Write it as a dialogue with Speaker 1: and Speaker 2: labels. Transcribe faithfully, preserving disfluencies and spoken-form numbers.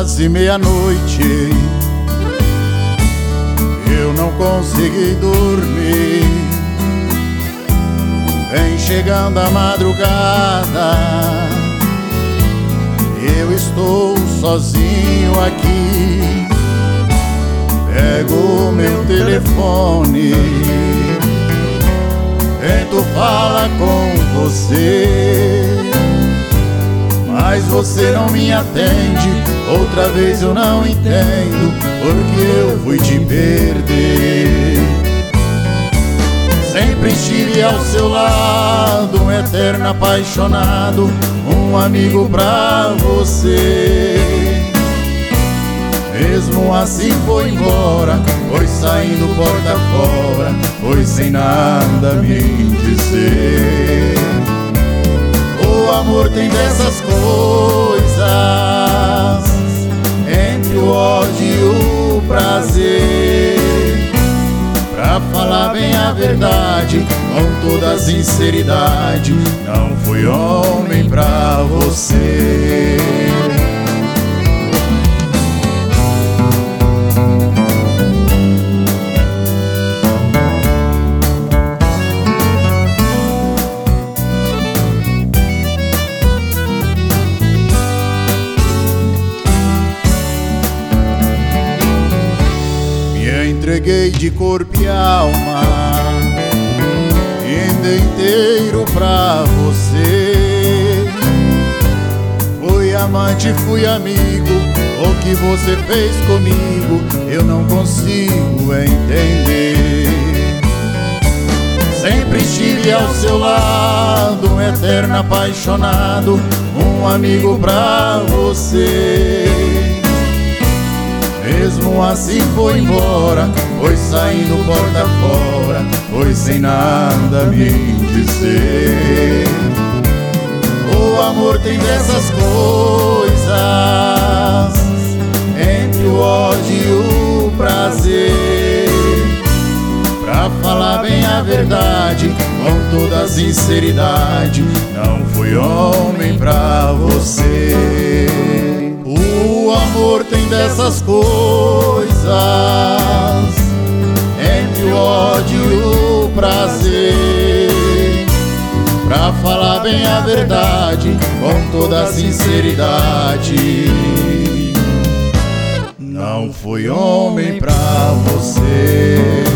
Speaker 1: quase meia-noite, eu não consegui dormir. Vem chegando a madrugada, eu estou sozinho aqui. Pego meu telefone, tento falar com você, mas você não me atende. Outra vez eu não entendo porque eu fui te perder. Sempre estive ao seu lado, um eterno apaixonado, um amigo pra você. Mesmo assim foi embora, foi saindo porta fora, foi sem nada me dizer. O amor tem dessas coisas, entre o ódio e o prazer. Pra falar bem a verdade, com toda a sinceridade, não fui homem pra você. Entreguei de corpo e alma, vida inteiro pra você. Fui amante, fui amigo, o que você fez comigo eu não consigo entender. Sempre estive ao seu lado, um eterno apaixonado, um amigo pra você. Mesmo assim foi embora, foi saindo porta fora, foi sem nada me dizer. O amor tem dessas coisas, entre o ódio e o prazer. Pra falar bem a verdade, com toda a sinceridade, não fui homem pra você. O amor tem dessas coisas, entre o ódio e o prazer. Pra falar bem a verdade, com toda a sinceridade, não fui homem pra você.